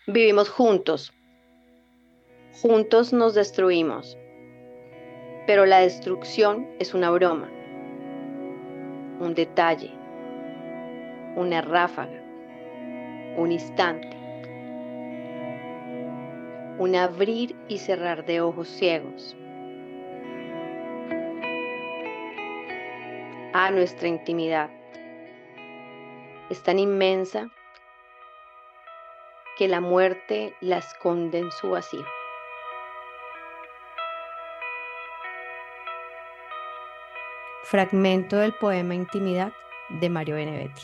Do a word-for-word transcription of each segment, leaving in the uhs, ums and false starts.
Vivimos juntos, juntos nos destruimos, pero la destrucción es una broma, un detalle, una ráfaga, un instante, un abrir y cerrar de ojos ciegos. A nuestra intimidad es tan inmensa que la muerte la esconde en su vacío. Fragmento del poema Intimidad de Mario Benedetti.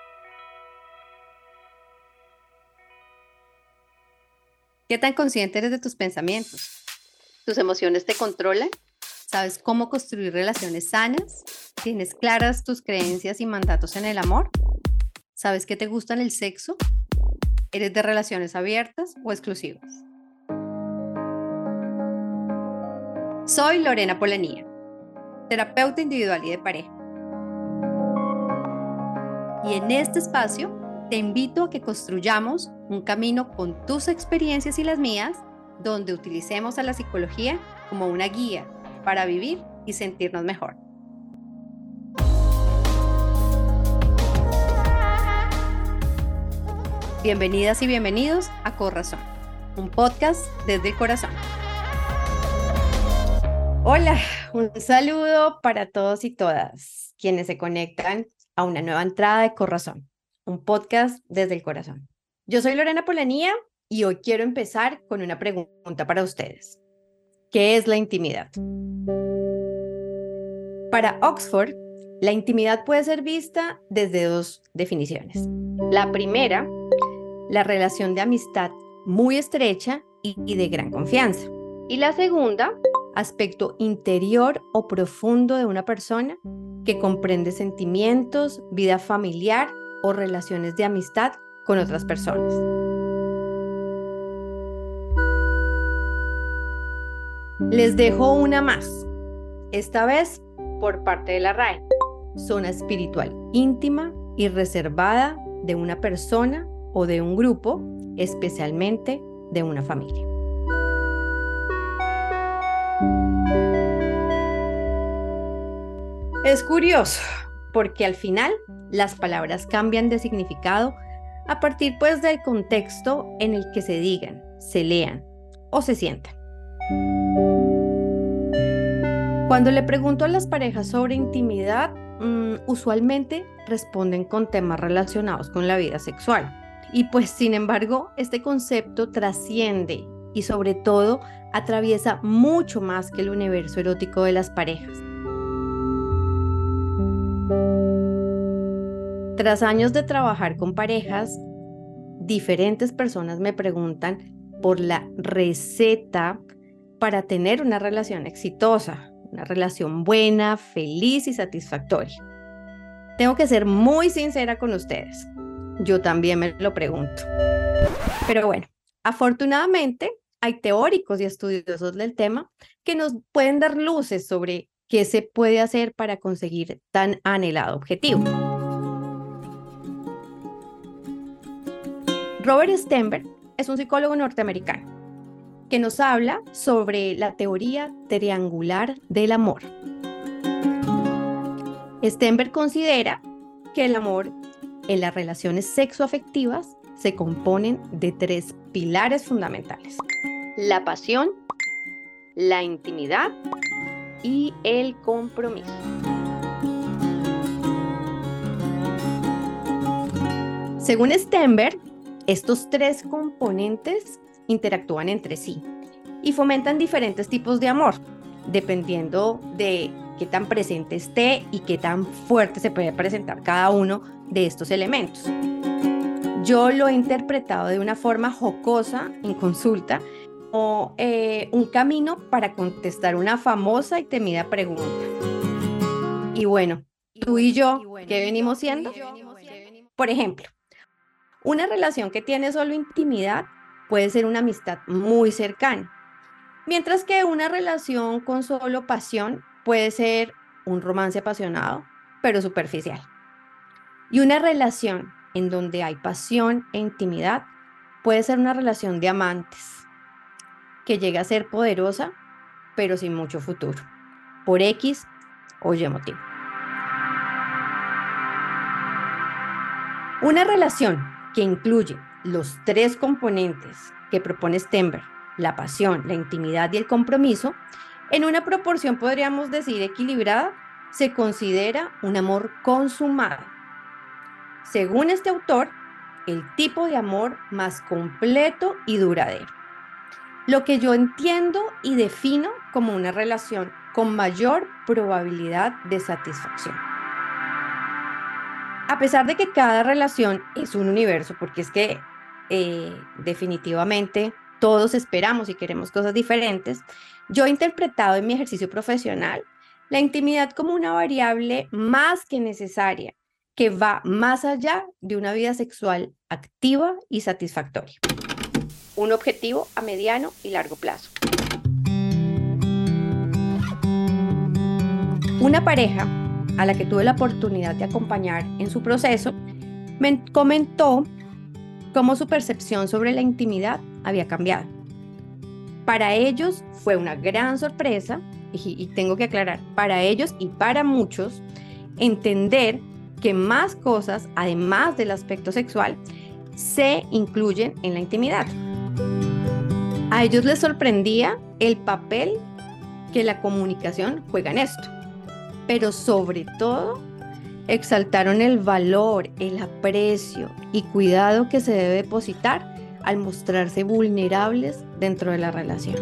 ¿Qué tan consciente eres de tus pensamientos? ¿Tus emociones te controlan? ¿Sabes cómo construir relaciones sanas? ¿Tienes claras tus creencias y mandatos en el amor? ¿Sabes qué te gusta en el sexo? ¿Eres de relaciones abiertas o exclusivas? Soy Lorena Polanía, terapeuta individual y de pareja. Y en este espacio te invito a que construyamos un camino con tus experiencias y las mías, donde utilicemos a la psicología como una guía para vivir y sentirnos mejor. Bienvenidas y bienvenidos a Corazón, un podcast desde el corazón. Hola, un saludo para todos y todas quienes se conectan a una nueva entrada de Corazón, un podcast desde el corazón. Yo soy Lorena Polanía y hoy quiero empezar con una pregunta para ustedes. ¿Qué es la intimidad? Para Oxford, la intimidad puede ser vista desde dos definiciones. La primera, la relación de amistad muy estrecha y de gran confianza. Y la segunda, aspecto interior o profundo de una persona que comprende sentimientos, vida familiar o relaciones de amistad con otras personas. Les dejo una más, esta vez por parte de la R A E. Zona espiritual íntima y reservada de una persona o de un grupo, especialmente de una familia. Es curioso, porque al final las palabras cambian de significado a partir pues del contexto en el que se digan, se lean o se sientan. Cuando le pregunto a las parejas sobre intimidad, mmm, usualmente responden con temas relacionados con la vida sexual. Y pues sin embargo, este concepto trasciende y sobre todo atraviesa mucho más que el universo erótico de las parejas. Tras años de trabajar con parejas, diferentes personas me preguntan por la receta para tener una relación exitosa, una relación buena, feliz y satisfactoria. Tengo que ser muy sincera con ustedes. Yo también me lo pregunto. Pero bueno, afortunadamente hay teóricos y estudiosos del tema que nos pueden dar luces sobre qué se puede hacer para conseguir tan anhelado objetivo. Robert Stenberg es un psicólogo norteamericano que nos habla sobre la teoría triangular del amor. Stenberg considera que el amor en las relaciones sexoafectivas se componen de tres pilares fundamentales: la pasión, la intimidad y el compromiso. Según Stenberg, estos tres componentes interactúan entre sí y fomentan diferentes tipos de amor, dependiendo de qué tan presente esté y qué tan fuerte se puede presentar cada uno de estos elementos. Yo lo he interpretado de una forma jocosa en consulta como eh, un camino para contestar una famosa y temida pregunta. Y bueno, tú y yo, ¿qué venimos siendo? Por ejemplo, una relación que tiene solo intimidad puede ser una amistad muy cercana, mientras que una relación con solo pasión puede ser un romance apasionado, pero superficial. Y una relación en donde hay pasión e intimidad Puede ser una relación de amantes que llega a ser poderosa, pero sin mucho futuro, por X o Y motivo. Una relación que incluye los tres componentes que propone Stenberg, la pasión, la intimidad y el compromiso, en una proporción podríamos decir equilibrada, se considera un amor consumado. Según este autor, el tipo de amor más completo y duradero. Lo que yo entiendo y defino como una relación con mayor probabilidad de satisfacción. A pesar de que cada relación es un universo, porque es que eh, definitivamente todos esperamos y queremos cosas diferentes, yo he interpretado en mi ejercicio profesional la intimidad como una variable más que necesaria, que va más allá de una vida sexual activa y satisfactoria. Un objetivo a mediano y largo plazo. Una pareja a la que tuve la oportunidad de acompañar en su proceso me comentó cómo su percepción sobre la intimidad había cambiado. Para ellos fue una gran sorpresa, y, y tengo que aclarar, para ellos y para muchos, entender que más cosas, además del aspecto sexual, se incluyen en la intimidad. A ellos les sorprendía el papel que la comunicación juega en esto, pero sobre todo exaltaron el valor, el aprecio y cuidado que se debe depositar al mostrarse vulnerables dentro de la relación.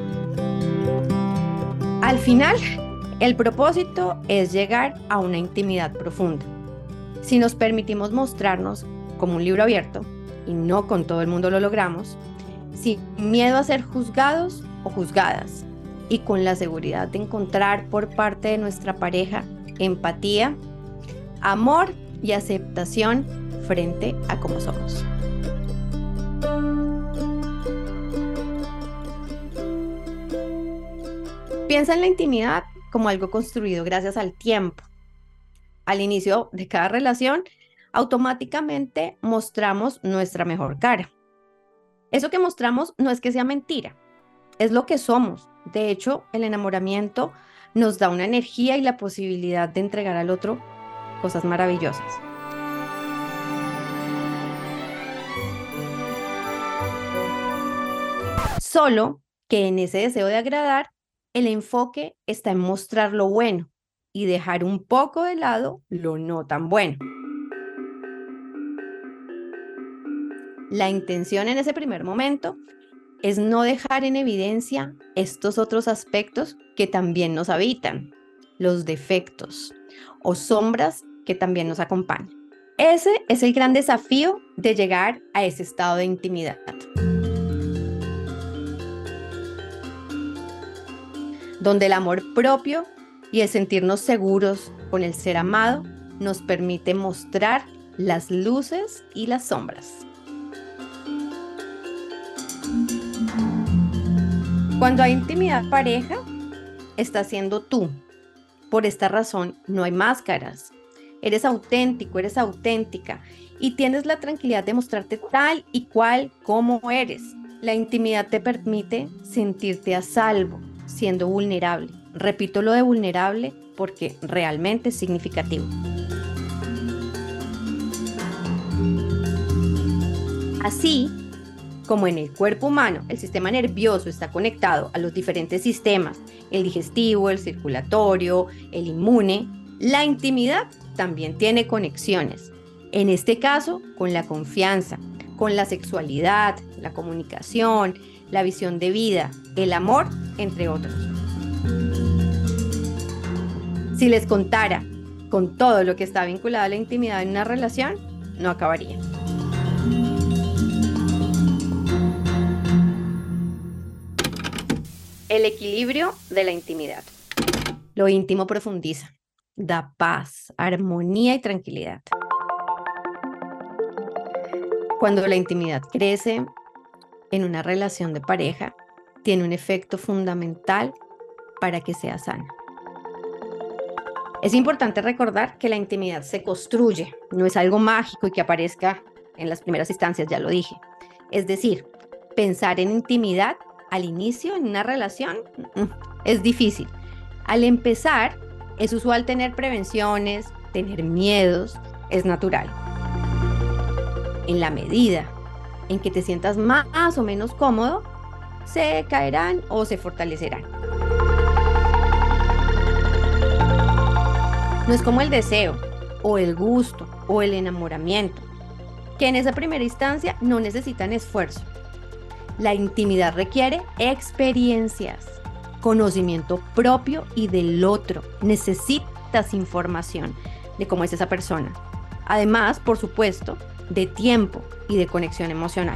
Al final, el propósito es llegar a una intimidad profunda. Si nos permitimos mostrarnos como un libro abierto, y no con todo el mundo lo logramos, sin miedo a ser juzgados o juzgadas, y con la seguridad de encontrar por parte de nuestra pareja empatía, amor y aceptación frente a cómo somos. Piensa en la intimidad como algo construido gracias al tiempo. Al inicio de cada relación, automáticamente mostramos nuestra mejor cara. Eso que mostramos no es que sea mentira, es lo que somos. De hecho, el enamoramiento nos da una energía y la posibilidad de entregar al otro cosas maravillosas. Solo que en ese deseo de agradar, el enfoque está en mostrar lo bueno y dejar un poco de lado lo no tan bueno. La intención en ese primer momento es no dejar en evidencia estos otros aspectos que también nos habitan, los defectos o sombras que también nos acompañan. Ese es el gran desafío de llegar a ese estado de intimidad, donde el amor propio y el sentirnos seguros con el ser amado nos permite mostrar las luces y las sombras. Cuando hay intimidad pareja, estás siendo tú. Por esta razón, no hay máscaras. Eres auténtico, eres auténtica y tienes la tranquilidad de mostrarte tal y cual como eres. La intimidad te permite sentirte a salvo, siendo vulnerable. Repito lo de vulnerable porque realmente es significativo. Así como en el cuerpo humano, el sistema nervioso está conectado a los diferentes sistemas, el digestivo, el circulatorio, el inmune, la intimidad también tiene conexiones. En este caso, con la confianza, con la sexualidad, la comunicación, la visión de vida, el amor, entre otros. Si les contara con todo lo que está vinculado a la intimidad en una relación, no acabaría. El equilibrio de la intimidad. Lo íntimo profundiza, da paz, armonía y tranquilidad. Cuando la intimidad crece en una relación de pareja, tiene un efecto fundamental para que sea sana. Es importante recordar que la intimidad se construye, no es algo mágico y que aparezca en las primeras instancias, ya lo dije. Es decir, Pensar en intimidad al inicio en una relación mm, es difícil. Al empezar, es usual tener prevenciones, tener miedos, es natural. En la medida en que te sientas más o menos cómodo, se caerán o se fortalecerán. No es como el deseo, o el gusto, o el enamoramiento, que en esa primera instancia no necesitan esfuerzo. La intimidad requiere experiencias, conocimiento propio y del otro. Necesitas información de cómo es esa persona. Además, por supuesto, de tiempo y de conexión emocional.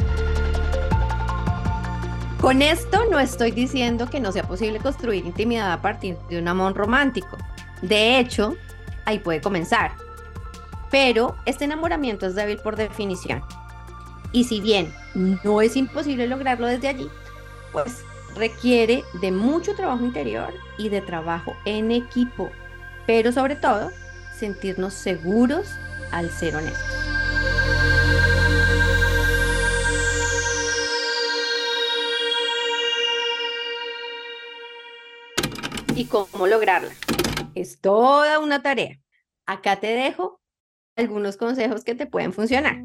Con esto no estoy diciendo que no sea posible construir intimidad a partir de un amor romántico. De hecho, ahí puede comenzar. Pero este enamoramiento es débil por definición. Y si bien no es imposible lograrlo desde allí, pues requiere de mucho trabajo interior y de trabajo en equipo. Pero sobre todo, sentirnos seguros al ser honestos. ¿Y cómo lograrla? Es toda una tarea. Acá te dejo algunos consejos que te pueden funcionar.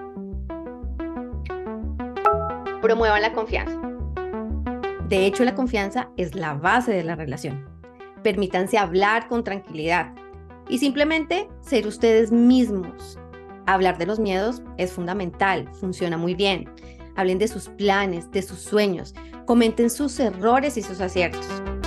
Promuevan la confianza. De hecho, la confianza es la base de la relación. Permítanse hablar con tranquilidad y simplemente ser ustedes mismos. Hablar de los miedos es fundamental, funciona muy bien. Hablen de sus planes, de sus sueños, comenten sus errores y sus aciertos.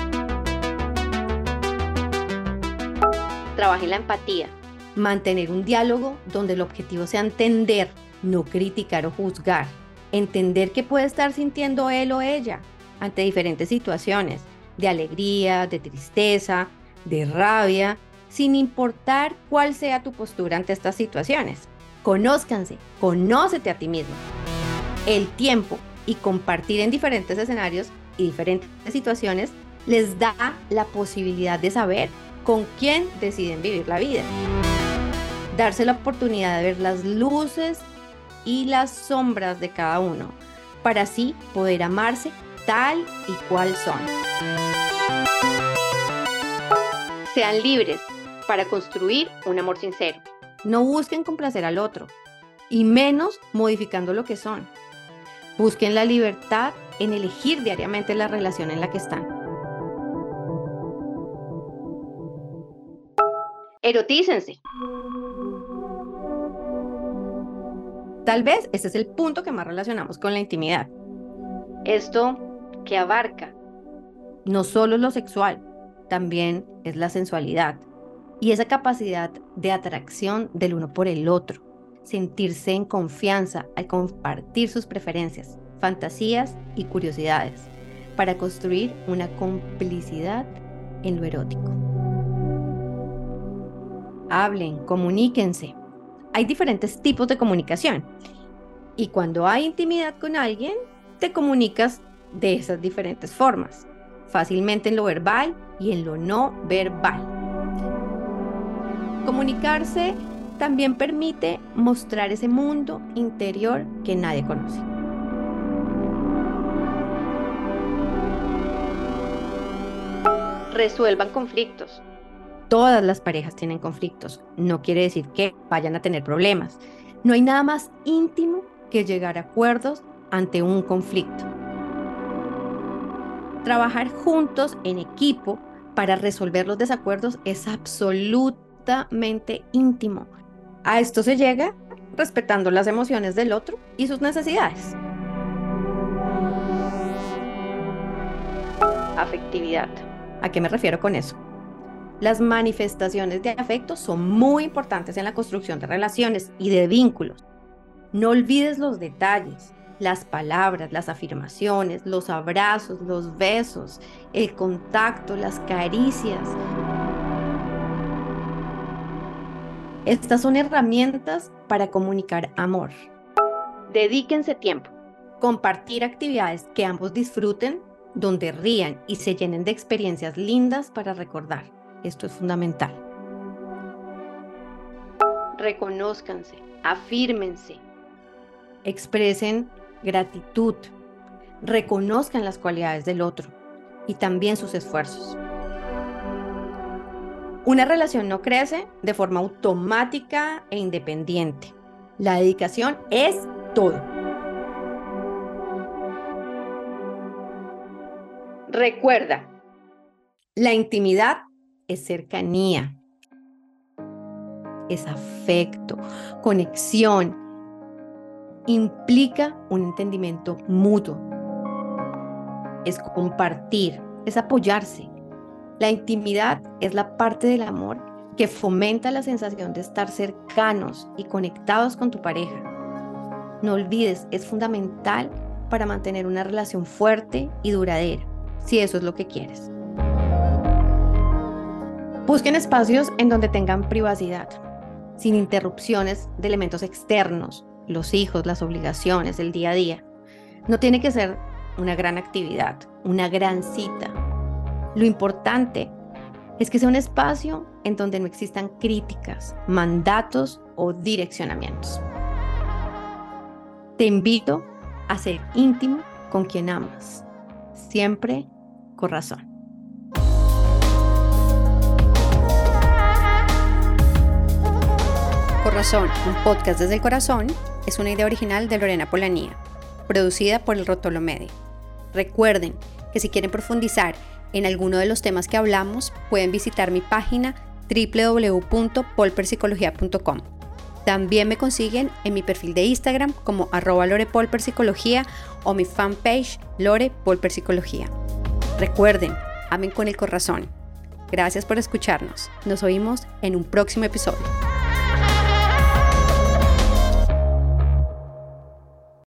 Trabajen la empatía. Mantener un diálogo donde el objetivo sea entender, no criticar o juzgar. Entender qué puede estar sintiendo él o ella ante diferentes situaciones, de alegría, de tristeza, de rabia, sin importar cuál sea tu postura ante estas situaciones. Conózcanse, conócete a ti mismo. El tiempo y compartir en diferentes escenarios y diferentes situaciones les da la posibilidad de saber con quién deciden vivir la vida. Darse la oportunidad de ver las luces y las sombras de cada uno, para así poder amarse tal y cual son. Sean libres para construir un amor sincero. No busquen complacer al otro, y menos modificando lo que son. Busquen la libertad en elegir diariamente la relación en la que están. Erotícense. Tal vez este es el punto que más relacionamos con la intimidad. Esto que abarca no solo lo sexual, también es la sensualidad y esa capacidad de atracción del uno por el otro, sentirse en confianza al compartir sus preferencias, fantasías y curiosidades para construir una complicidad en lo erótico. Hablen, comuníquense. Hay diferentes tipos de comunicación y cuando hay intimidad con alguien, te comunicas de esas diferentes formas, fácilmente en lo verbal y en lo no verbal. Comunicarse también permite mostrar ese mundo interior que nadie conoce. Resuelvan conflictos. Todas las parejas tienen conflictos. No quiere decir que vayan a tener problemas. No hay nada más íntimo que llegar a acuerdos ante un conflicto. Trabajar juntos en equipo para resolver los desacuerdos es absolutamente íntimo. A esto se llega respetando las emociones del otro y sus necesidades. Afectividad. ¿A qué me refiero con eso? Las manifestaciones de afecto son muy importantes en la construcción de relaciones y de vínculos. No olvides los detalles, las palabras, las afirmaciones, los abrazos, los besos, el contacto, las caricias. Estas son herramientas para comunicar amor. Dedíquense tiempo. Compartir actividades que ambos disfruten, donde rían y se llenen de experiencias lindas para recordar. Esto es fundamental. Reconózcanse, afírmense, expresen gratitud, reconozcan las cualidades del otro y también sus esfuerzos. Una relación no crece de forma automática e independiente. La dedicación es todo. Recuerda, la intimidad es cercanía, es afecto, conexión, implica un entendimiento mutuo, es compartir, es apoyarse. La intimidad es la parte del amor que fomenta la sensación de estar cercanos y conectados con tu pareja. No olvides, es fundamental para mantener una relación fuerte y duradera, si eso es lo que quieres. Busquen espacios en donde tengan privacidad, sin interrupciones de elementos externos, los hijos, las obligaciones, el día a día. No tiene que ser una gran actividad, una gran cita. Lo importante es que sea un espacio en donde no existan críticas, mandatos o direccionamientos. Te invito a ser íntimo con quien amas, siempre con razón. Corazón, un podcast desde el corazón, es una idea original de Lorena Polanía, producida por El Rotolo Media. Recuerden que si quieren profundizar en alguno de los temas que hablamos, pueden visitar mi página doble u doble u doble u punto polperpsicología punto com. También me consiguen en mi perfil de Instagram como arroba lorepolperpsicología o mi fanpage Lore Polper Psicología. Recuerden, amen con el corazón. Gracias por escucharnos. Nos oímos en un próximo episodio.